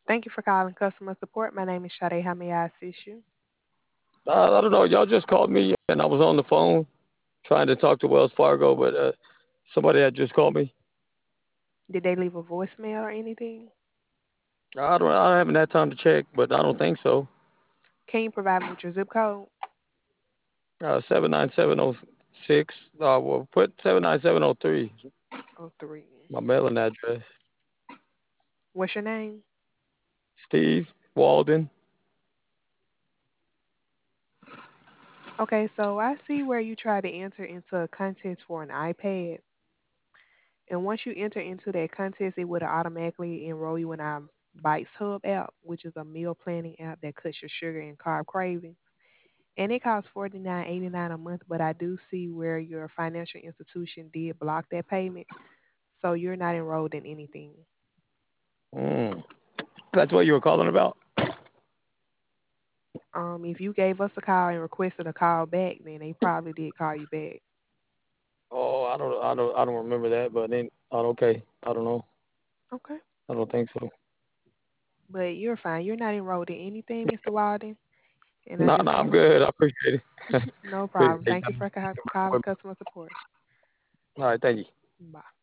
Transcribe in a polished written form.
Thank you for calling customer support. My name is Sade. How may I assist you? I don't know. Y'all just called me, and I was on the phone trying to talk to Wells Fargo, but somebody had just called me. Did they leave a voicemail or anything? I haven't had time to check, but I don't think so. Can you provide me with your zip code? 79706. Well, put 79703. Oh, three. My mailing address. What's your name? Steve Walden. Okay, so I see where you try to enter into a contest for an iPad. And once you enter into that contest, it would automatically enroll you in our Bites Hub app, which is a meal planning app that cuts your sugar and carb cravings. And it costs $49.89 a month, but I do see where your financial institution did block that payment. So you're not enrolled in anything. Mm. That's what you were calling about. If you gave us a call and requested a call back, then they probably did call you back. Oh, I don't remember that. But then, oh, okay. I don't know. Okay. I don't think so. But you're fine. You're not enrolled in anything, Mr. Walden. And I No, just no, I'm want good. I appreciate it. no problem. Appreciate Thank you you. for calling customer support. All right, thank you. Bye.